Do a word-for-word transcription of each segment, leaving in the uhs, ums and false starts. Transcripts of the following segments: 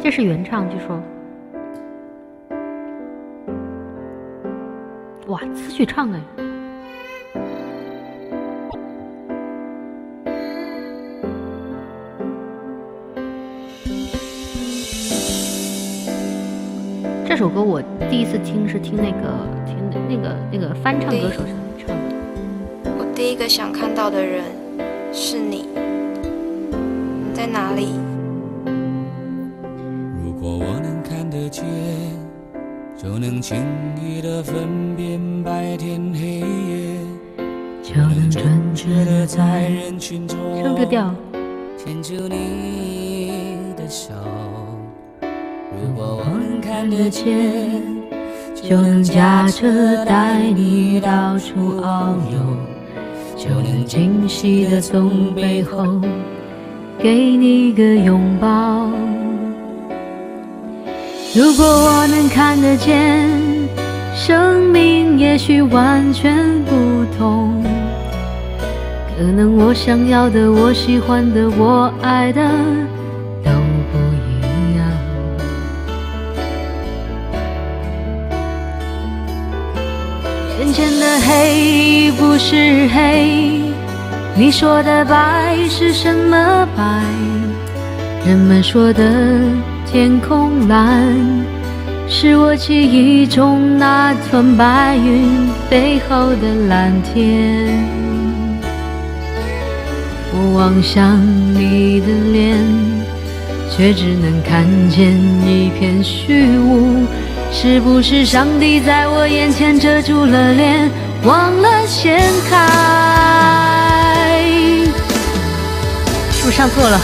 这是原唱，据说。哇，词曲唱哎。这首歌我第一次听是听那个听那个那个翻唱歌手唱的。 我第一个想看到的人是你，你在哪里？ 如果我能看得见，就能轻易地分辨白天黑夜，就能准确地在人群中升个调， 牵住你的手。如果我能看得见，就能驾车带你到处遨游，就能惊喜地从背后给你一个拥抱。如果我能看得见，生命也许完全不同，可能我想要的，我喜欢的，我爱的都不一样。眼前的黑不是黑，你说的白是什么白？人们说的天空蓝，是我记忆中那团白云背后的蓝天。我望向你的脸，却只能看见一片虚无。是不是上帝在我眼前遮住了脸，忘了掀开？是不是上错了？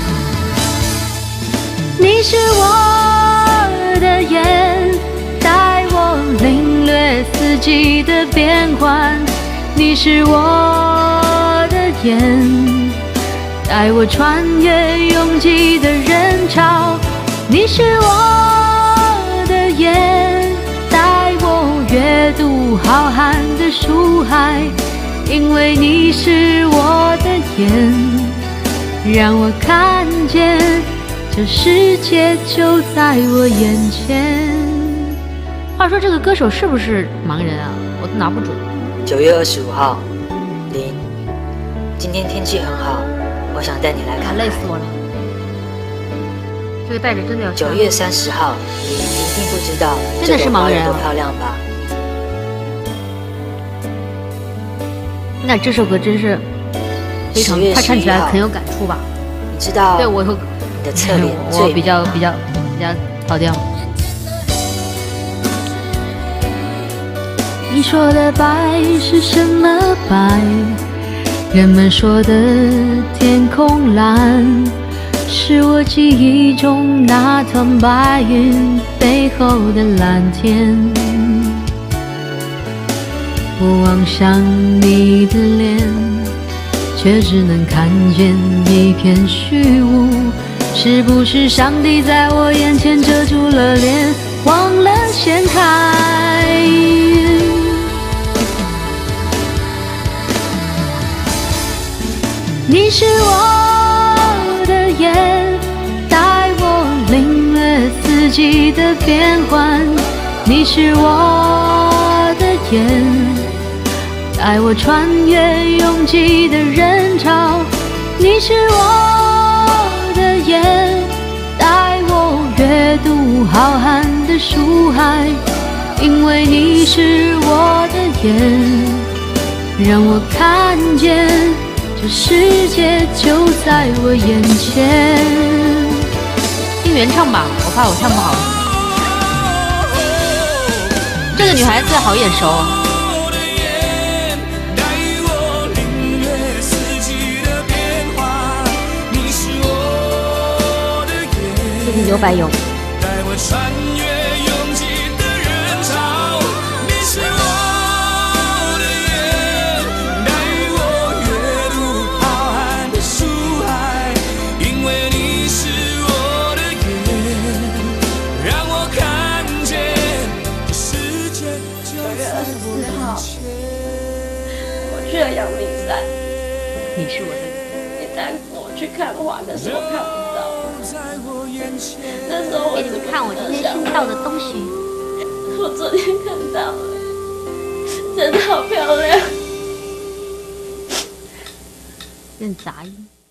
你是我的眼，带我领略四季的变换。你是我的眼，带我穿越拥挤的人潮。你是我的眼，带我阅读浩瀚的书海。因为你是我的眼，让我看见这世界就在我眼前。话说这个歌手是不是盲人啊？我都拿不准。 九月二十五号，林，今天天气很好，我想带你来看海。 累死我了。这个戴着真的要。 九月三十号，你一定不知道真的是盲人啊， 这朵花有多漂亮吧？ 那这首歌真是非常，他唱起来很有感触吧？ 你知道？ 对我有。 你的侧脸我比较比较比较跑调。你说的白是什么白？人们说的天空蓝，是我记忆中那团白云背后的蓝天。我望向你的脸，却只能看见一片虚无。是不是上帝在我眼前遮住了脸，忘了掀开？你是我的眼，带我领略四季的变换。你是我的眼，带我穿越拥挤的人潮。你是我的眼，带我阅读浩瀚的书海。因为你是我的眼，让我看见这世界就在我眼前。听原唱吧，我怕我唱不好。这个女孩子好眼熟。这是刘白勇。 去了阳明山， 你是我的， 你带我去看花的时候看不到，那时候给你们看我今天新到的东西。 我昨天看到了，真的好漂亮。 有点杂音。